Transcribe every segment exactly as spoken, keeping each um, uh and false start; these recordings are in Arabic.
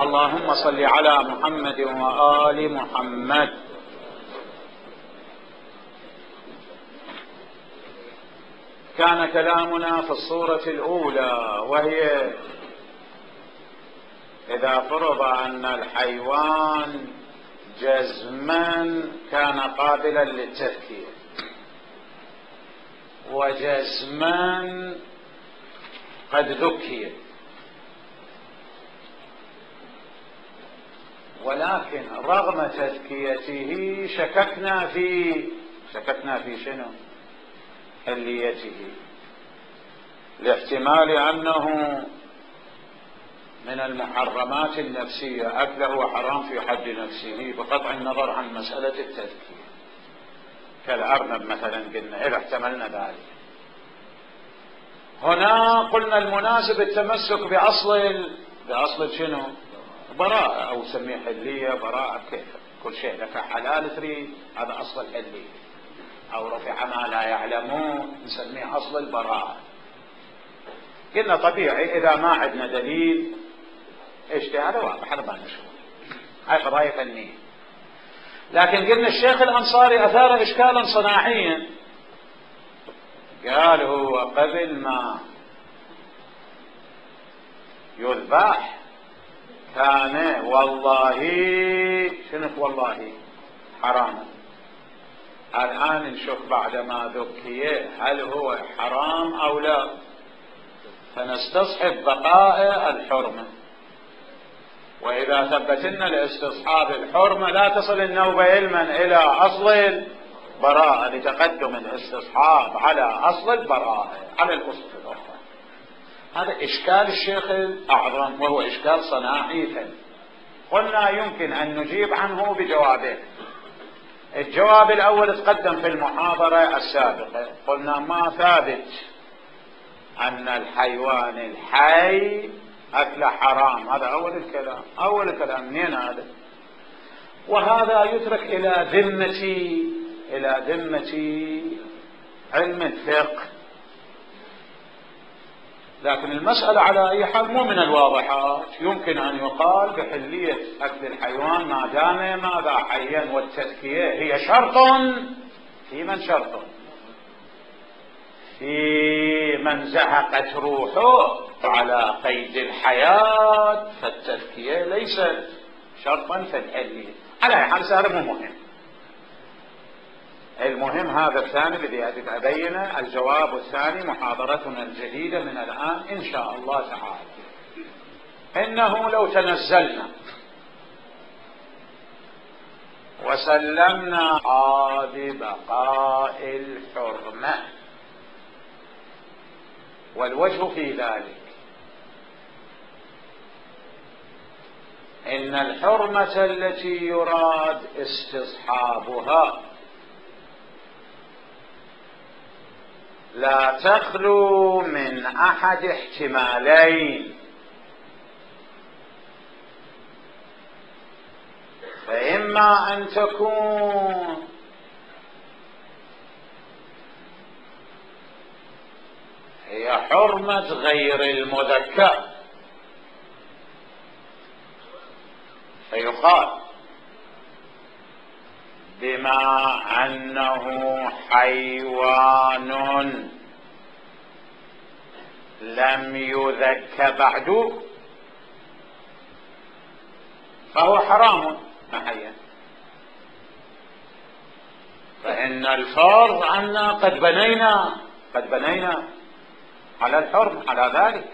اللهم صل على محمد وآل محمد. كان كلامنا في الصورة الأولى، وهي إذا فرض أن الحيوان جزما كان قابلا للتذكير، وجزما قد ذكي، ولكن رغم تذكيته شككنا في شككنا في شنو؟ حليته، لاحتمال أنه من المحرمات النفسية، أكله حرام في حد نفسه بقطع النظر عن مسألة التذكير، كالأرنب مثلا قلنا إذا احتملنا ذلك. هنا قلنا المناسب التمسك بأصل بأصل شنو؟ براءة، أو سميه حلية، براءة، كيف كل شيء لك حلال تريد، هذا أصل الحلية، أو رفع ما لا يعلمون نسميه أصل البراءة. قلنا طبيعي إذا ما عندنا دليل اجتهاد واضح، هذا ما نشوف، هاي قضايا فنية. لكن قلنا الشيخ الأنصاري أثار إشكالا صناعيا، قال هو قبل ما يذبح كان والله شنو والله حراما، الآن نشوف بعدما ذكيه هل هو حرام أو لا، فنستصحب بقاء الحرمة. وإذا ثبتنا لاستصحاب الحرمة لا تصل النوبة علما إلى أصل البراءة لتقدم الاستصحاب على أصل البراءة على الأصول الأخرى. هذا إشكال الشيخ الأعظم، وهو إشكال صناعي فني. قلنا يمكن أن نجيب عنه بجوابين. الجواب الأول تقدم في المحاضرة السابقة، قلنا ما ثابت أن الحيوان الحي أكل حرام، هذا أول الكلام، أول الكلام منين هذا؟ وهذا يترك إلى ذمة إلى ذمة علم الفقه. لكن المسألة على أي حال مو من الواضحات، يمكن أن يقال بحلية أكل الحيوان ما دام ماذا حيا، والتذكية هي شرط في من شرط في من زهقت روحه على قيد الحياة، فالتذكية ليست شرطا في الحلية. على أي حال هذا مو مهم، المهم هذا الثاني الذي أبينه، الجواب الثاني، محاضرتنا الجديدة من الآن إن شاء الله تعالى، إنه لو تنزلنا وسلمنا عاد بقاء الحرمة، والوجه في ذلك إن الحرمة التي يراد استصحابها لا تخلو من أحد احتمالين، فإما أن تكون هي حرمة غير المذكر، فيقال بما أنه حيوان لم يذك بعد فهو حرام محيا، فإن الفرض أن قد بنينا قد بنينا على الحرم على ذلك.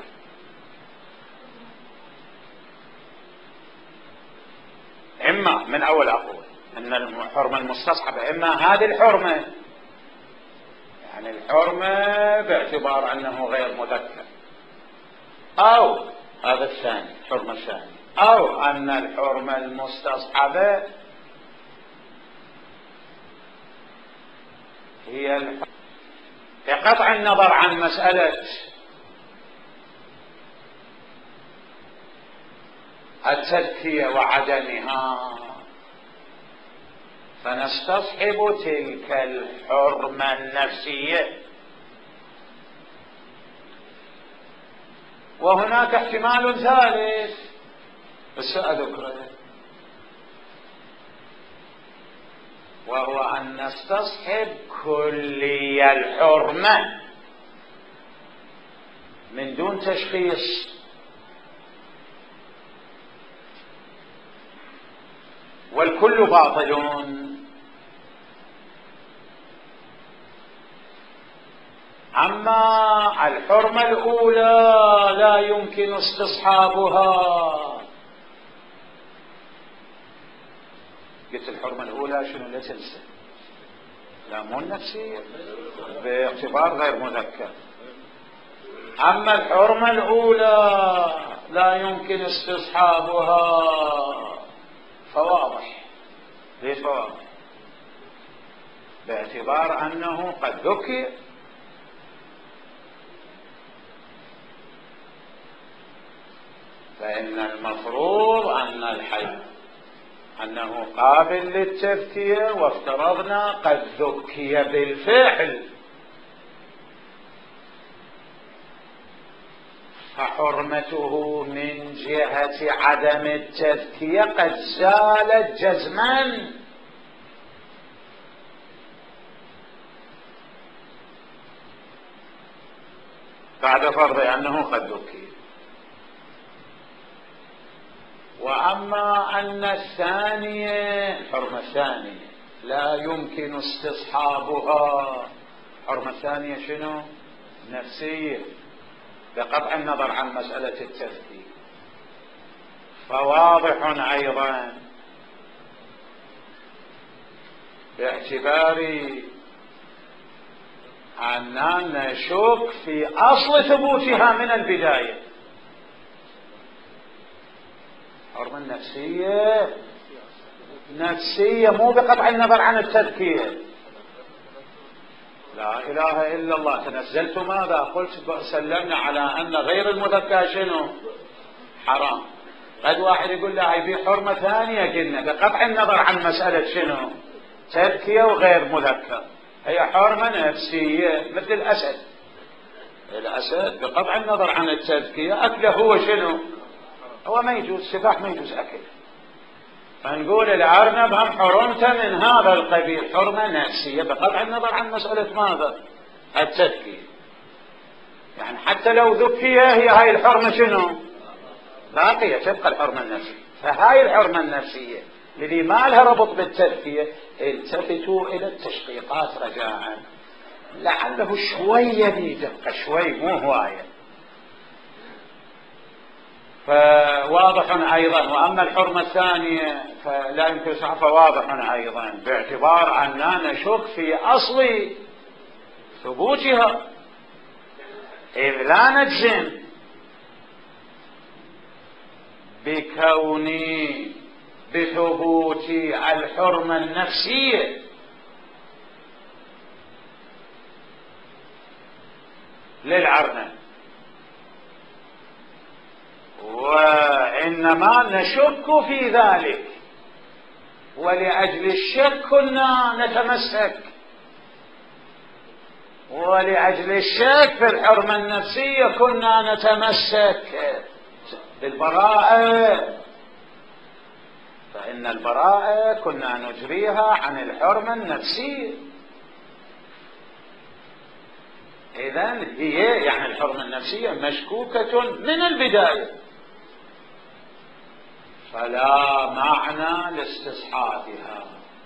إما من أول أقول أن الحرمة المستصحبة إما هذه الحرمة، يعني الحرمة باعتبار أنه غير مذكر، أو هذا الثاني الحرمة الثانية، أو أن الحرمة المستصحبة هي الحرمة بقطع النظر عن مسألة التذكية وعدمها، فنستصحب تلك الحرمة النفسية. وهناك احتمال ثالث، بس أذكره، وهو أن نستصحب كلي الحرمة من دون تشخيص، والكل باطل. أما الحرمة الأولى لا يمكن استصحابها. قلت الحرمة الأولى شنو؟ لا تنسى، لا مو النفسية باعتبار غير مذكر. أما الحرمة الأولى لا يمكن استصحابها، فواضح. ليش فواضح؟ باعتبار أنه قد ذكر، فإن المفروض أن الحي أنه قابل للتذكية، وافترضنا قد ذكي بالفعل، فحرمته من جهة عدم التذكية قد زالت جزما. بعد فرض أنه قد ذكي. وأما أن الثانية، الحرمة الثانية لا يمكن استصحابها، الحرمة الثانية شنو؟ نفسية، بقطع النظر عن مسألة التذكير. فواضح أيضا باعتبار أننا نشك في أصل ثبوتها من البداية. الحرمة النفسية نفسية، مو بقطع النظر عن التذكير. لا إله إلا الله. تنزلت ماذا؟ قلت سلمنا على أن غير المذكى شنو؟ حرام. قد واحد يقول لا يبي حرمة ثانية، قلنا بقطع النظر عن مسألة شنو؟ تذكية وغير مذكر، هي حرمة نفسية مثل الأسد. الأسد بقطع النظر عن التذكية أكله هو شنو؟ هو ما يجوز، سباح ما يجوز أكله. فنقول الأرنب هم حرمته من هذا القبيل، حرمة نفسية بقطع النظر عن مسألة ماذا؟ التذكية. يعني حتى لو ذكي هي هاي الحرمة شنو؟ باقية، تبقى الحرمة النفسية. فهاي الحرمة النفسية الذي ما لها ربط بالتذكية، التفتوا إلى التشقيقات رجاءً، لعله شوية بيدقة، شوي مو هواية. فواضح أيضا. وأما الحرمة الثانية فلا يمكن صحفة، واضح أيضا باعتبار أننا نشك في أصل ثبوتها، إذ لا نجزم بكوني بثبوت الحرمة النفسية للعرنب، وإنما نشك في ذلك، ولأجل الشك كنا نتمسك، ولأجل الشك في الحرمة النفسية كنا نتمسك بالبراءة، فإن البراءة كنا نجريها عن الحرمة النفسية. إذن هي يعني الحرمة النفسية مشكوكة من البداية، فلا معنى لاستصحابها.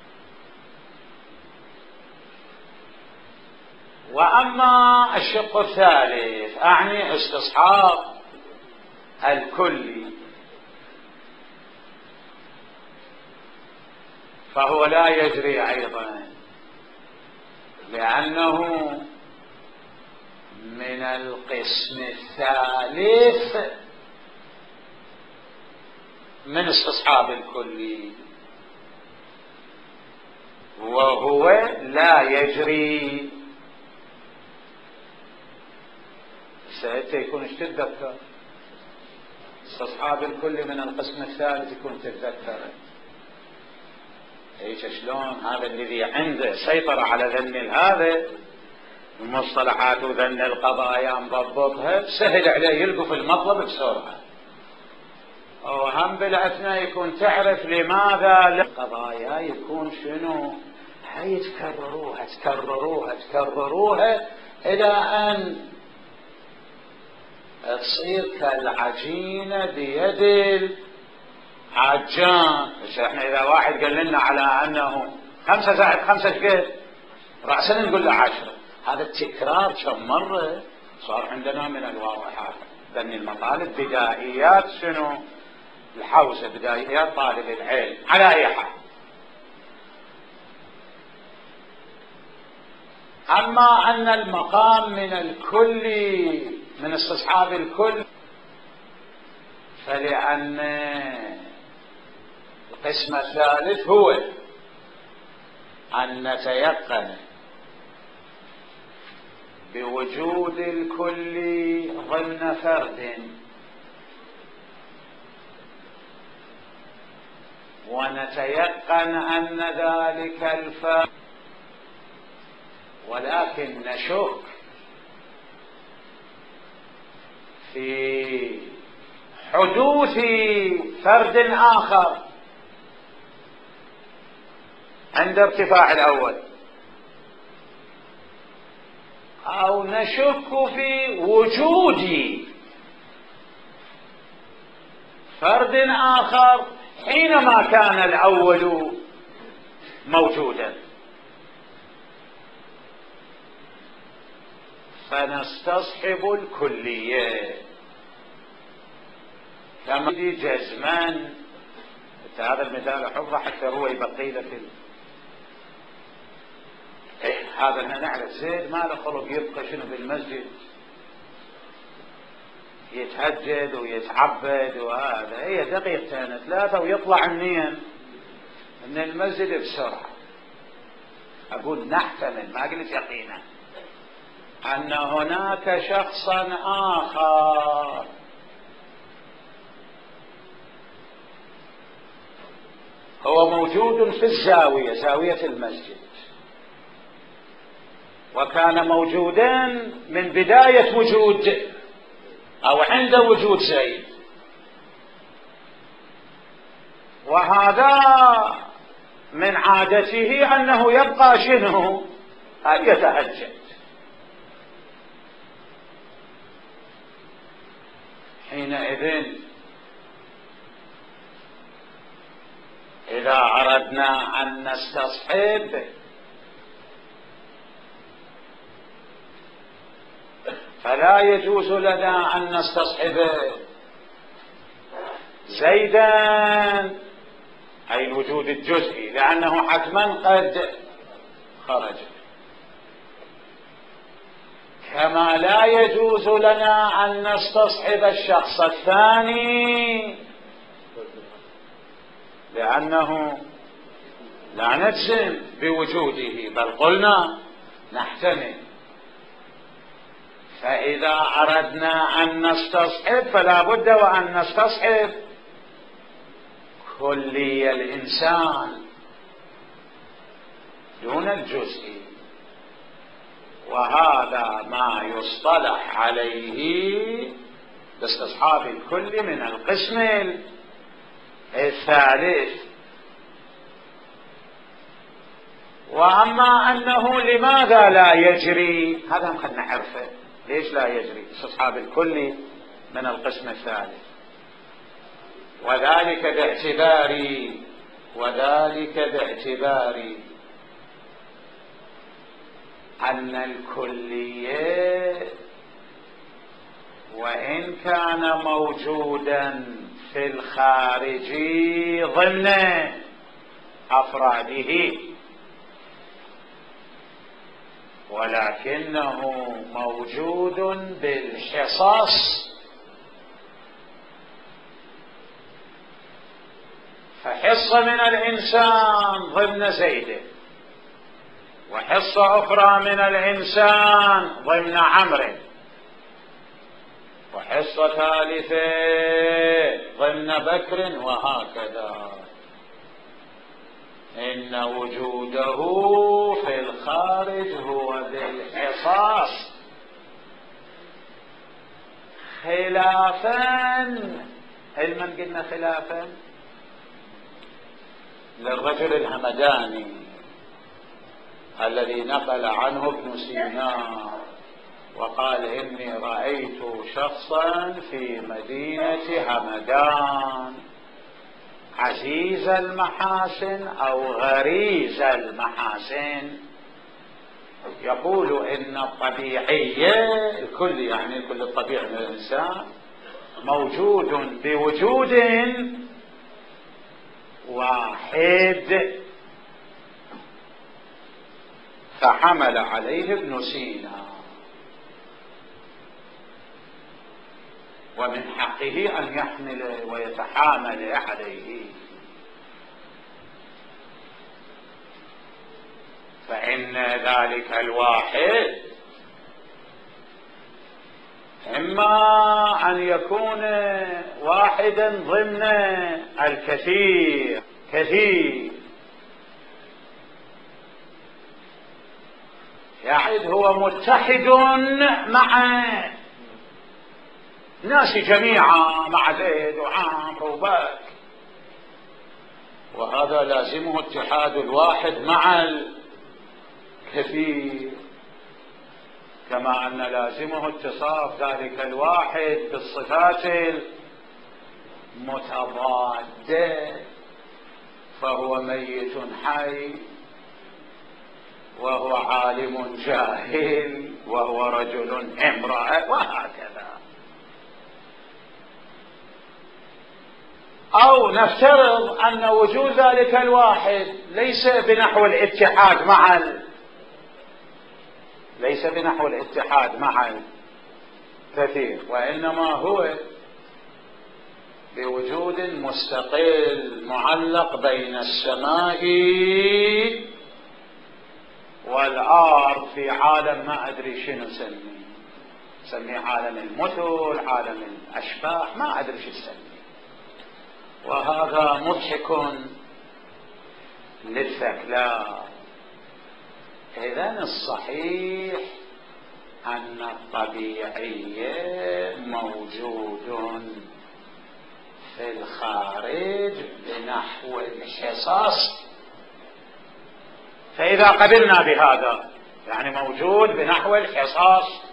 وأما الشق الثالث، أعني استصحاب الكلي، فهو لا يجري أيضا، لأنه من القسم الثالث من استصحاب الكلي، وهو لا يجري. سألت يكون ايش تتذكر؟ استصحاب الكلي من القسم الثالث يكون تتذكر ايش شلون؟ هذا الذي عنده سيطرة على ذن هذا المصطلحات وذن القضايا مضبطها، سهل عليه يلقف المطلب بسرعة. وهم بالأثناء يكون تعرف لماذا القضايا يكون شنو، هاي تكرروها تكرروها تكرروها إلى أن تصير كالعجينة بيد العجان. احنا إذا واحد قال لنا على أنه خمسة زائد خمسة شقد، رأسا نقول له عشرة. هذا التكرار كم مرة صار عندنا من الواضحات. لأن المطالب بدائيات شنو؟ الحوزة، بدائيات طالب العلم. على أي حال، أما أن المقام من الكل، من استصحاب الكل، فلأن القسم الثالث هو أن نتيقن بوجود الكل ضمن فرد، ونتيقن أن ذلك الفرد، ولكن نشك في حدوث فرد آخر عند ارتفاع الأول، أو نشك في وجود فرد آخر حينما كان الأول موجودا، فنستصحب الكلية كما جزما. هذا المثال حفظه حتى هو يبقي لك إيه هذا احنا نعرف زيد ما له خلق يبقى شنو بالمسجد يتهجد ويتعبد، وهذا هي دقيقتين ثلاثة ويطلع منين من المسجد بسرعة. أقول نحتمل، ما قلت يقينا، أن هناك شخصا آخر هو موجود في الزاوية، زاوية المسجد، وكان موجودا من بداية وجود أو عند وجود زيد، وهذا من عادته أنه يبقى شنو؟ أن يتهجد. حينئذ إذا أردنا أن نستصحب فلا يجوز لنا أن نستصحب زيدا أي الوجود الجزئي، لأنه حتما قد خرج، كما لا يجوز لنا أن نستصحب الشخص الثاني لأنه لا نجزم بوجوده، بل قلنا نحتمل. فإذا أردنا أن نستصحب فلا بد وأن نستصحب كلي الإنسان دون الجزء، وهذا ما يصطلح عليه باستصحاب الكل من القسم الثالث. وأما أنه لماذا لا يجري، هذا هم خلنا نعرفه، ليش لا يجري استصحاب الكل من القسم الثالث، وذلك باعتبار وذلك باعتبار أن الكلية وإن كان موجودا في الخارج ضمن أفراده، ولكنه موجود بالحصص، فحصة من الإنسان ضمن زيد، وحصة أخرى من الإنسان ضمن عمرو، وحصة ثالثة ضمن بكر، وهكذا. إن وجوده في الخارج هو بالحصاص، خلافا علما قلنا خلافا للرجل الهمداني الذي نقل عنه ابن سينا وقال إني رأيت شخصا في مدينة همدان عزيز المحاسن أو غريز المحاسن، يقول إن الطبيعية الكل، يعني كل الطبيعي من الإنسان، موجود بوجود واحد. فحمل عليه ابن سينا، ومن حقه أن يحمل ويتحامل عليه، فإن ذلك الواحد إما أن يكون واحدا ضمن الكثير كثير، يعني هو متحد مع الناس جميعا، مع زيد وعمرو وبكر، وهذا لازمه اتحاد الواحد مع الكثير، كما أن لازمه اتصاف ذلك الواحد بالصفات المتضادة، فهو ميت حي، وهو عالم جاهل، وهو رجل امرأة، وهكذا. أو نفترض أن وجود ذلك الواحد ليس بنحو الاتحاد مع ال... ليس بنحو الاتحاد مع الكثير، وإنما هو بوجود مستقل معلق بين السماء والأرض، في عالم ما أدري شنو سميه، سميه عالم المثل، عالم الأشباح، ما أدري شو سميه، وهذا مضحك للثكلى. إذن الصحيح أن الطبيعي موجود في الخارج بنحو الحصص، فإذا قبلنا بهذا يعني موجود بنحو الحصص،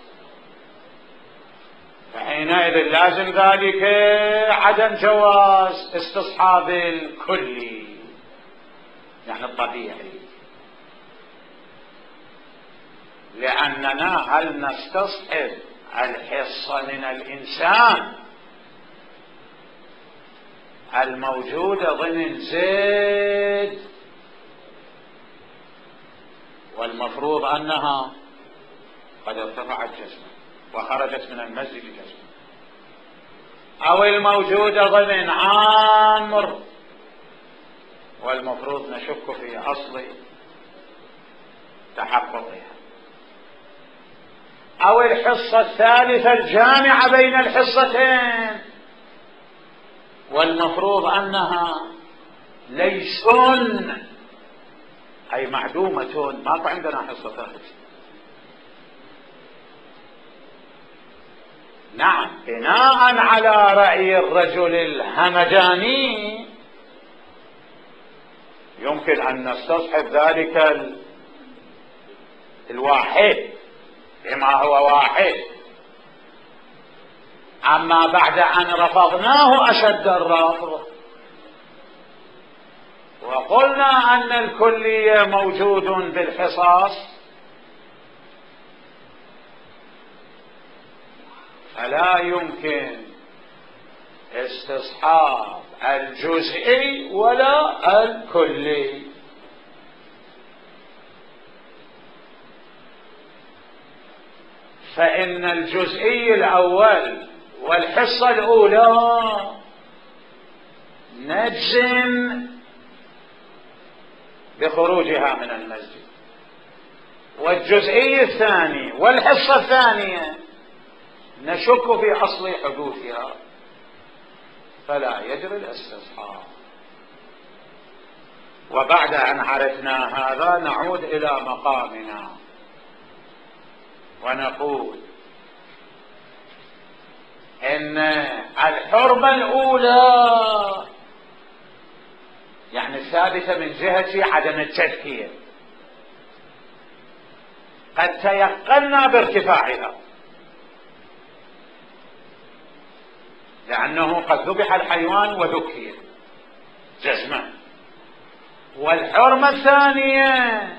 فحينئذ لازم ذلك عدم جواز استصحاب الكلي، يعني الطبيعي، لأننا هل نستصحب الحصة من الإنسان الموجودة ضمن زيد والمفروض أنها قد ارتفعت جسمه وخرجت من المسجد جسمه، أو الموجودة ضمن عمرو والمفروض نشك في أصل تحققها، أو الحصة الثالثة الجامعة بين الحصتين والمفروض أنها ليسن، أي معدومة، ماكو عندنا حصة ثالثة. نعم، بناء على رأي الرجل الهمداني يمكن أن نستصحب ذلك الواحد بما هو واحد، أما بعد أن رفضناه أشد الرفض وقلنا أن الكلية موجود بالحصص، فلا يمكن استصحاب الجزئي ولا الكلي، فإن الجزئي الأول والحصة الأولى نجزم بخروجها من المسجد، والجزئي الثاني والحصة الثانية نشك في أصل حدوثها، فلا يجري الاستصحاب. وبعد أن عرفنا هذا نعود إلى مقامنا ونقول ان الحرمة الاولى يعني الثابتة من جهة عدم التذكير قد تيقنا بارتفاعها، لأنه قد ذبح الحيوان وذكي جزما. والحرمة الثانية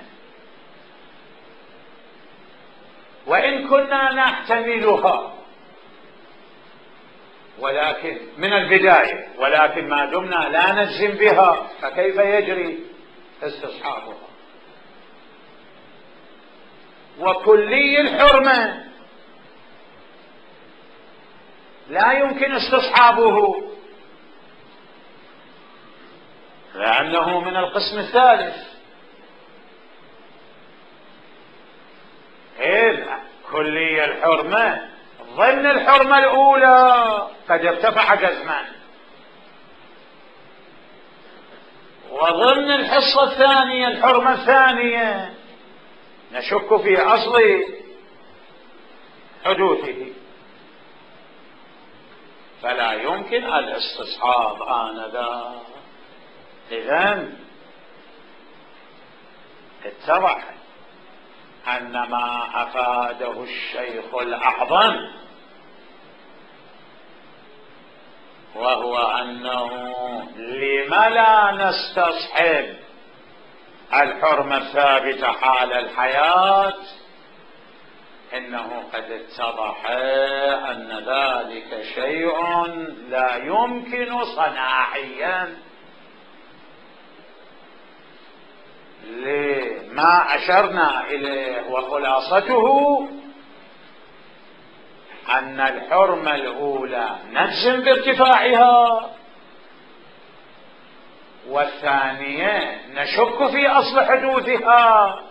وإن كنا نحتملها ولكن من البداية، ولكن ما دمنا لا نجزم بها فكيف يجري استصحابها؟ وكلي الحرمة لا يمكن استصحابه لأنه من القسم الثالث. إذ كلي الحرمة ضمن الحرمة الأولى قد ارتفع جزما، وضمن الحصة الثانية الحرمة الثانية نشك في أصل حدوثه، فلا يمكن الاستصحاب آنذاك. إذن اتضح أن ما أفاده الشيخ الأعظم وهو أنه لم لا نستصحب الحرمة الثابتة حال الحياة، إنه قد اتضح أن ذلك شيء لا يمكن صناعيا لما أشرنا إليه، وخلاصته أن الحرمة الأولى نجزم بارتفاعها، والثانية نشك في أصل حدوثها،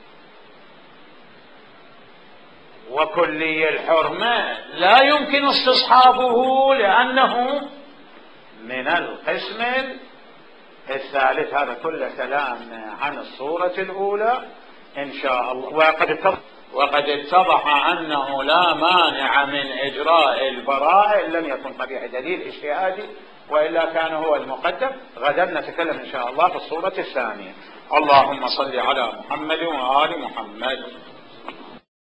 وكلي الحرمة لا يمكن استصحابه لأنه من القسم الثالث. هذا كله كلام عن الصورة الأولى إن شاء الله. وقد اتضح, وقد اتضح أنه لا مانع من إجراء البراءة إن لم يكن قبيح دليل اجتهادي، وإلا كان هو المقدم. غدا نتكلم إن شاء الله في الصورة الثانية. اللهم صل على محمد وآل محمد.